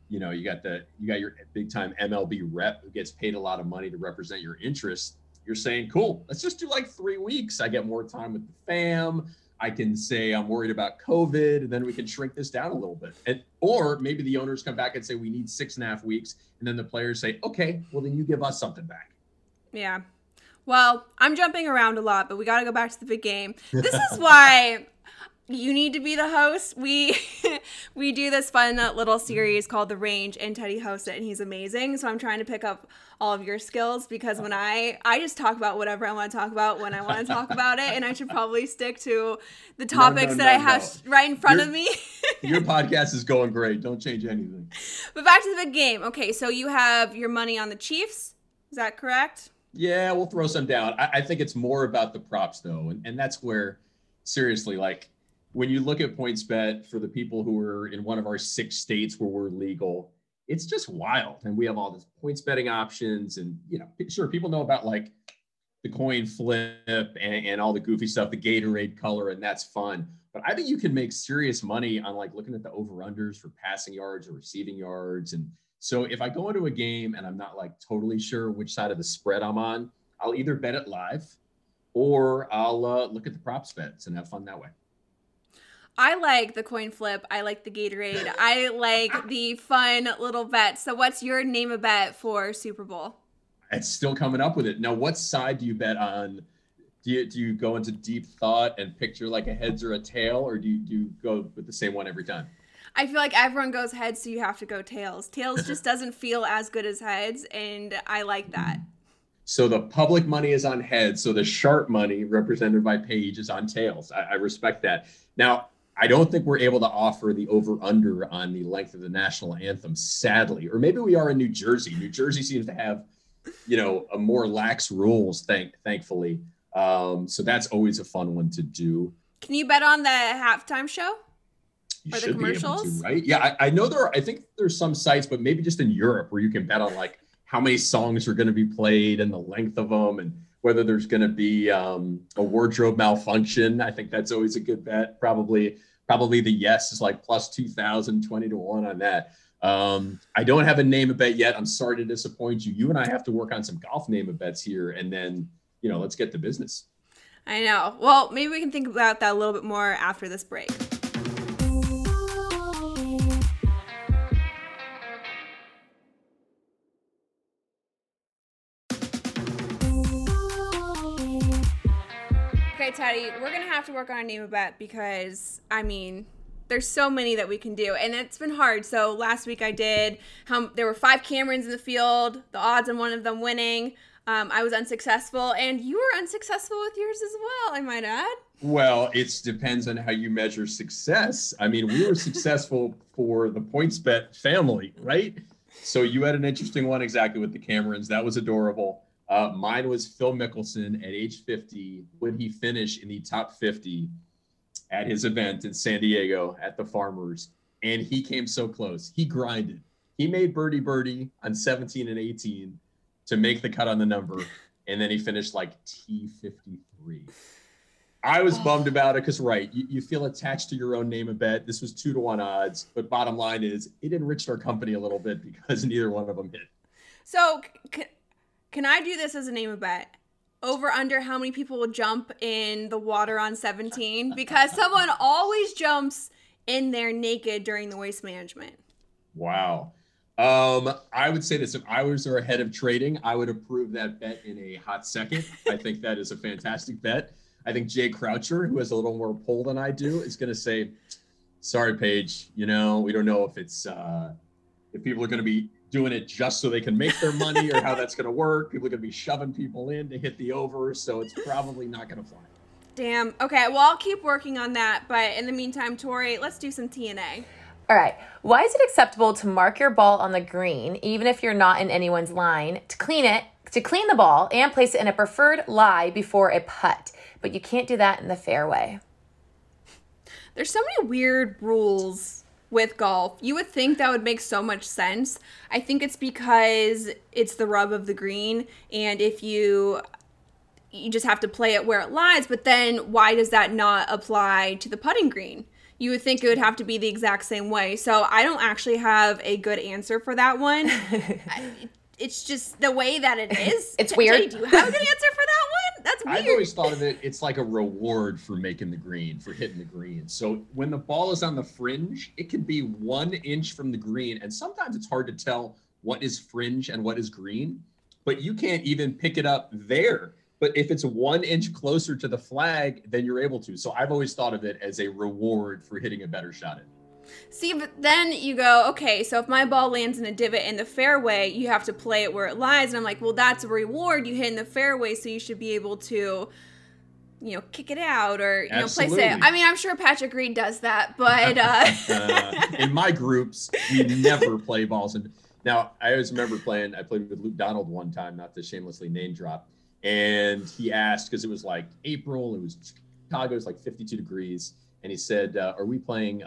you know, you got your big time MLB rep who gets paid a lot of money to represent your interests. You're saying, cool, let's just do like 3 weeks. I get more time with the fam. I can say I'm worried about COVID, and then we can shrink this down a little bit. Or maybe the owners come back and say we need 6.5 weeks, and then the players say, okay, well then you give us something back. Yeah. Well, I'm jumping around a lot, but we got to go back to the big game. This is why you need to be the host. We do this fun little series called The Range, and Teddy hosts it, and he's amazing. So I'm trying to pick up all of your skills, because when I just talk about whatever I want to talk about when I want to talk about it, and I should probably stick to the topics that I have right in front of me. Your podcast is going great. Don't change anything. But back to the big game. Okay, so you have your money on the Chiefs. Is that correct? Yeah, we'll throw some down. I think it's more about the props, though. And that's where, seriously, like, when you look at PointsBet for the people who are in one of our 6 states where we're legal, it's just wild. And we have all these points betting options. And, you know, sure, people know about, like, the coin flip and all the goofy stuff, the Gatorade color, and that's fun. But I think you can make serious money on, like, looking at the over-unders for passing yards or receiving yards. And so if I go into a game and I'm not like totally sure which side of the spread I'm on, I'll either bet it live or I'll look at the props bets and have fun that way. I like the coin flip. I like the Gatorade. I like the fun little bets. So what's your name a bet for Super Bowl? It's still coming up with it. Now, what side do you bet on? Do you go into deep thought and picture like a heads or a tail, or do you go with the same one every time? I feel like everyone goes heads, so you have to go tails. Tails just doesn't feel as good as heads, and I like that. So the public money is on heads, so the sharp money represented by Paige is on tails. I respect that. Now, I don't think we're able to offer the over-under on the length of the national anthem, sadly. Or maybe we are in New Jersey. New Jersey seems to have, you know, a more lax rules, thankfully. So that's always a fun one to do. Can you bet on the halftime show? You or should the commercials? be able to, right? Yeah, I know I think there's some sites, but maybe just in Europe where you can bet on like how many songs are going to be played and the length of them and whether there's going to be a wardrobe malfunction. I think that's always a good bet. Probably the yes is like plus 2,000, 20 to 1 on that. I don't have a name a bet yet. I'm sorry to disappoint you. You and I have to work on some golf name a bets here, and then, you know, let's get to business. I know. Well, maybe we can think about that a little bit more after this break. Okay, Teddy, we're going to have to work on a name a bet because, I mean, there's so many that we can do, and it's been hard. So last week I did, there were 5 Camerons in the field, the odds on one of them winning. I was unsuccessful, and you were unsuccessful with yours as well, I might add. Well, it depends on how you measure success. I mean, we were successful for the PointsBet family, right? So you had an interesting one exactly with the Camerons. That was adorable. Mine was Phil Mickelson at age 50. Would he finish in the top 50 at his event in San Diego at the Farmers? And he came so close. He grinded. He made birdie on 17 and 18 to make the cut on the number. And then he finished like T53. I was bummed about it because, right, you feel attached to your own name a bet. This was 2 to 1 odds. But bottom line is it enriched our company a little bit because neither one of them hit. So can I do this as a name a bet? Over under how many people will jump in the water on 17? Because someone always jumps in there naked during the waste management. Wow. I would say this. If I was ahead of trading, I would approve that bet in a hot second. I think that is a fantastic bet. I think Jay Croucher, who has a little more pull than I do, is going to say, sorry, Paige, you know, we don't know if it's if people are going to be doing it just so they can make their money or how that's going to work. People are going to be shoving people in to hit the over, so it's probably not going to fly. Damn. Okay, well, I'll keep working on that. But in the meantime, Tori, let's do some TNA. All right. Why is it acceptable to mark your ball on the green, even if you're not in anyone's line, to clean the ball and place it in a preferred lie before a putt, but you can't do that in the fairway? There's so many weird rules with golf. You would think that would make so much sense. I think it's because it's the rub of the green, and if you just have to play it where it lies, but then why does that not apply to the putting green? you would think it would have to be the exact same way. So I don't actually have a good answer for that one. It's just the way that it is. It's weird. Teddy, do you have a good answer for that one? That's weird. I've always thought of it's like a reward for making the green, for hitting the green. So when the ball is on the fringe, it can be 1 inch from the green. And sometimes it's hard to tell what is fringe and what is green, but you can't even pick it up there. But if it's 1 inch closer to the flag, then you're able to. So I've always thought of it as a reward for hitting a better shot at it. See, but then you go, okay, so if my ball lands in a divot in the fairway, you have to play it where it lies. And I'm like, well, that's a reward. You hit in the fairway, so you should be able to, kick it out or, place it. I mean, I'm sure Patrick Reed does that, but... In my groups, we never play balls. And now, I always remember I played with Luke Donald one time, not to shamelessly name drop. And he asked, because it was like April, it was Chicago, it was like 52 degrees. And he said, are we playing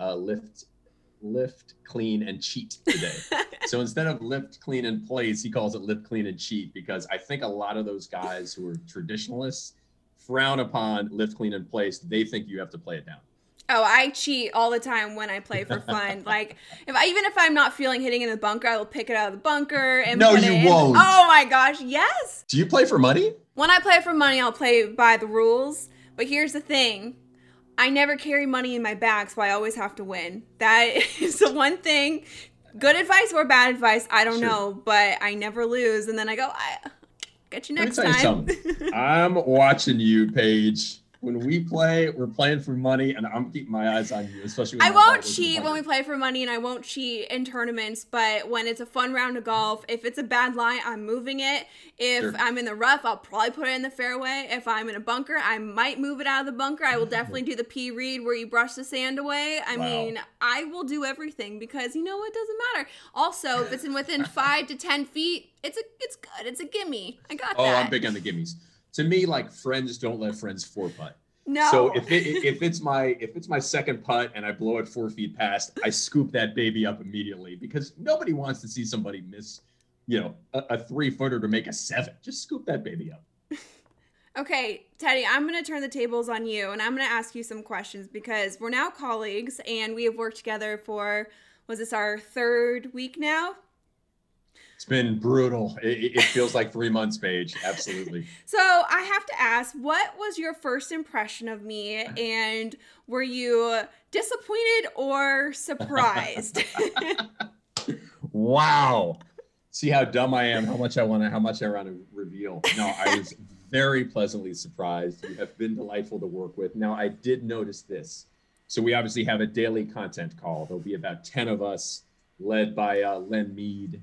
lift, clean, and cheat today? So instead of lift, clean, and place, he calls it lift, clean, and cheat, because I think a lot of those guys who are traditionalists frown upon lift, clean, and place. They think you have to play it down. Oh, I cheat all the time when I play for fun. Like, even if I'm not feeling hitting in the bunker, I will pick it out of the bunker and put it in. Won't. Oh my gosh, yes. Do you play for money? When I play for money, I'll play by the rules. But here's the thing. I never carry money in my bag, so I always have to win. That is the one thing. Good advice or bad advice, I don't know, but I never lose. And then I go, I get you next time. Let me tell you something. I'm watching you, Paige. When we play, we're playing for money, and I'm keeping my eyes on you, especially when I won't cheat when we play for money, and I won't cheat in tournaments, but when it's a fun round of golf, if it's a bad lie, I'm moving it. If I'm in the rough, I'll probably put it in the fairway. If I'm in a bunker, I might move it out of the bunker. I will definitely do the P. Reed where you brush the sand away. I mean, I will do everything because, it doesn't matter. Also, if it's within 5 to 10 feet, it's good. It's a gimme. I got that. Oh, I'm big on the gimmies. To me, like, friends don't let friends 4-putt. No. So if it's my second putt and I blow it 4 feet past, I scoop that baby up immediately, because nobody wants to see somebody miss, a 3-footer to make a 7. Just scoop that baby up. Okay, Teddy, I'm going to turn the tables on you, and I'm going to ask you some questions, because we're now colleagues and we have worked together for, was this our 3rd week now? It's been brutal. It feels like 3 months, Paige. Absolutely. So I have to ask, what was your first impression of me, and were you disappointed or surprised? Wow. See how dumb I am, how much I want to reveal. No, I was very pleasantly surprised. You have been delightful to work with. Now, I did notice this. So we obviously have a daily content call. There'll be about 10 of us, led by Len Mead.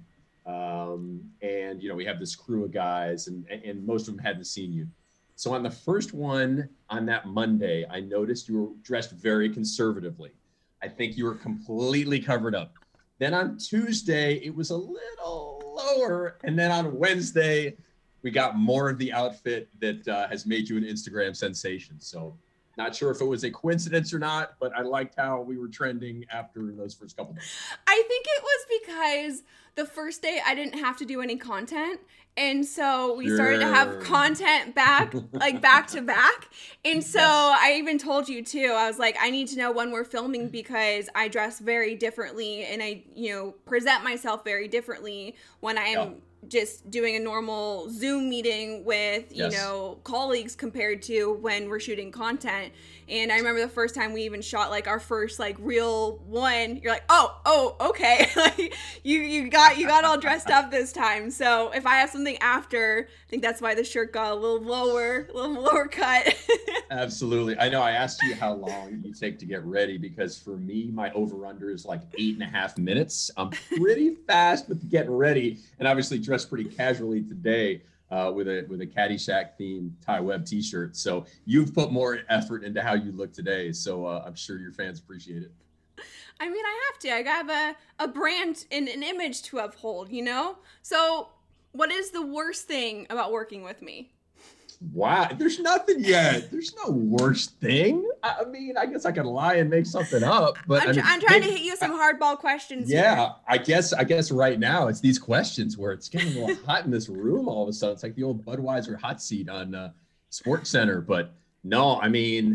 And we have this crew of guys, and most of them hadn't seen you. So on the first one on that Monday, I noticed you were dressed very conservatively. I think you were completely covered up. Then on Tuesday, it was a little lower. And then on Wednesday, we got more of the outfit that has made you an Instagram sensation. So not sure if it was a coincidence or not, but I liked how we were trending after those first couple days. I think it was because the first day I didn't have to do any content. And so we started to have content back to back. And so I even told you too, I was like, I need to know when we're filming, because I dress very differently and I, present myself very differently when I am just doing a normal Zoom meeting with, colleagues compared to when we're shooting content. And I remember the first time we even shot like our first like real one, you're like, oh, okay. Like you got all dressed up this time. So if I have something after, I think that's why the shirt got a little lower cut. Absolutely. I know I asked you how long you take to get ready, because for me, my over-under is like 8.5 minutes. I'm pretty fast with getting ready, and obviously dressed pretty casually today with a Caddyshack themed Ty Webb t-shirt. So you've put more effort into how you look today. So I'm sure your fans appreciate it. I mean, I have to. I have a brand and an image to uphold, So what is the worst thing about working with me? Wow, there's nothing yet. There's no worst thing. I mean, I guess I could lie and make something up, but I'm trying to hit you some hardball questions. Yeah, here. I guess right now it's these questions where it's getting a little hot in this room all of a sudden. It's like the old Budweiser hot seat on Sports Center. But no, I mean,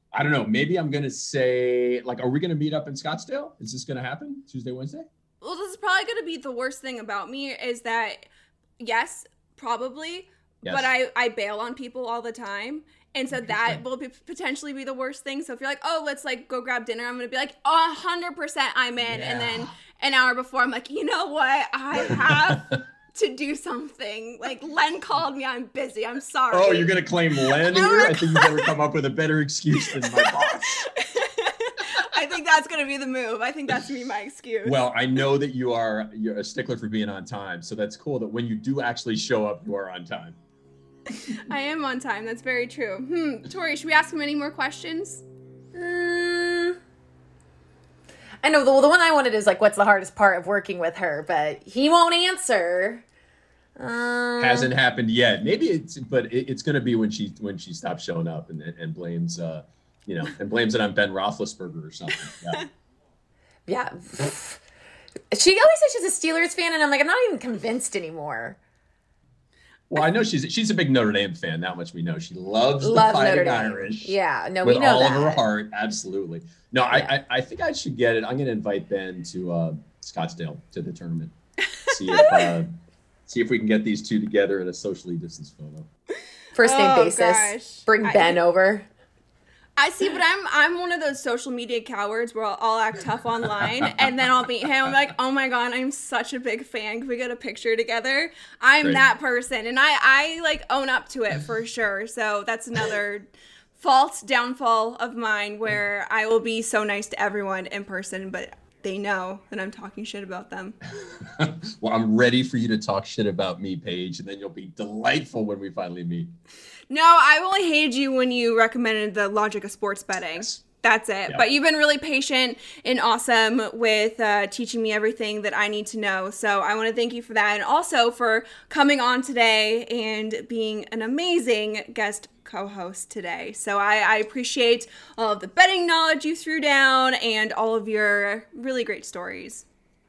I don't know. Maybe I'm going to say, like, are we going to meet up in Scottsdale? Is this going to happen Tuesday, Wednesday? Well, this is probably going to be the worst thing about me is that, yes, probably, Yes. but I bail on people all the time. And so that will potentially be the worst thing. So if you're like, oh, let's like go grab dinner, I'm going to be like, 100% I'm in. And then an hour before, I'm like, you know what? I have to do something. Like, Len called me. I'm busy. I'm sorry. Oh, you're going to claim Len here? I think you better come up with a better excuse than my boss. I think that's going to be the move. I think that's going to be my excuse. Well, I know that you're a stickler for being on time. So that's cool that when you do actually show up, you are on time. I am on time. That's very true. Tori, should we ask him any more questions? I know the one I wanted is like, what's the hardest part of working with her? But he won't answer. Hasn't happened yet. Maybe it's going to be when she stops showing up and blames and blames it on Ben Roethlisberger or something. Yeah. She always says she's a Steelers fan, and I'm like, I'm not even convinced anymore. Well, I know she's a big Notre Dame fan. That much we know. She loves the Fighting Irish. Yeah, no, we know that. With all of her heart, absolutely. No, yeah. I think I should get it. I'm going to invite Ben to Scottsdale to the tournament. See if we can get these two together in a socially distanced photo. First name basis. Gosh. Bring Ben over. I see, but I'm one of those social media cowards where I'll act tough online, and then I'll meet him. I'm like, oh my god, I'm such a big fan. Can we get a picture together? I'm Great. that person, and I like own up to it for sure. So that's another downfall of mine where I will be so nice to everyone in person, but they know that I'm talking shit about them. Well, I'm ready for you to talk shit about me, Paige, and then you'll be delightful when we finally meet. No, I only hated you when you recommended the logic of sports betting. Yes. That's it. Yeah. But you've been really patient and awesome with teaching me everything that I need to know. So I want to thank you for that. And also for coming on today and being an amazing guest co-host today. So I appreciate all of the betting knowledge you threw down and all of your really great stories.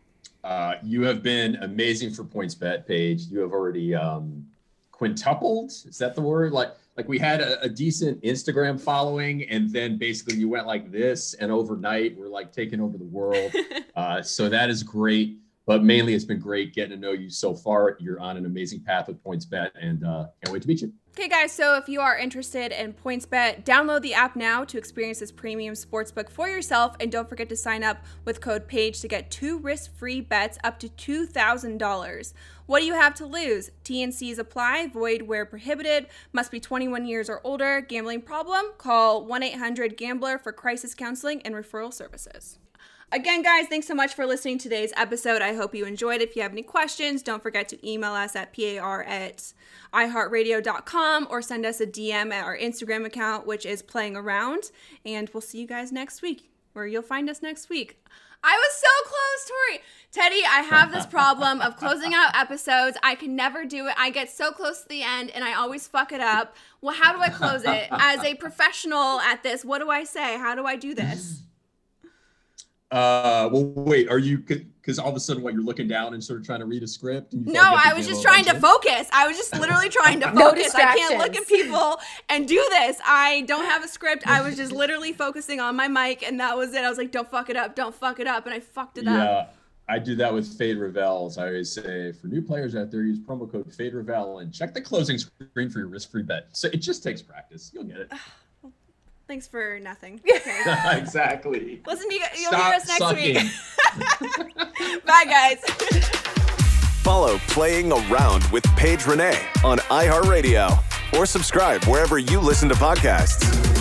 You have been amazing for PointsBet, Paige. You have already quintupled. Is that the word? Like we had a decent Instagram following, and then basically you went like this, and overnight we're like taking over the world. So that is great. But mainly it's been great getting to know you so far. You're on an amazing path with PointsBet, and can't wait to meet you. Okay, guys, so if you are interested in PointsBet, download the app now to experience this premium sportsbook for yourself, and don't forget to sign up with code PAGE to get 2 risk-free bets up to $2,000. What do you have to lose? T&Cs apply, void where prohibited, must be 21 years or older. Gambling problem? Call 1-800-GAMBLER for crisis counseling and referral services. Again, guys, thanks so much for listening to today's episode. I hope you enjoyed. If you have any questions, don't forget to email us at par@iheartradio.com or send us a DM at our Instagram account, which is Playing Around. And we'll see you guys next week, or you'll find us next week. I was so close, Tori. Teddy, I have this problem of closing out episodes. I can never do it. I get so close to the end, and I always fuck it up. Well, how do I close it? As a professional at this, what do I say? How do I do this? Well, wait, are you, because all of a sudden, you're looking down and sort of trying to read a script? And No, I was just trying to focus. I was just literally trying to focus. I can't look at people and do this. I don't have a script. I was just literally focusing on my mic, and that was it. I was like, don't fuck it up, don't fuck it up, and I fucked it up. Yeah, I do that with Fade Revels. I always say, for new players out there, use promo code Fade Revel and check the closing screen for your risk-free bet. So it just takes practice. You'll get it. Thanks for nothing. Okay. Exactly. Listen, you'll hear Stop us next sucking. week. Bye, guys. Follow Playing Around with Paige Renee on iHeartRadio or subscribe wherever you listen to podcasts.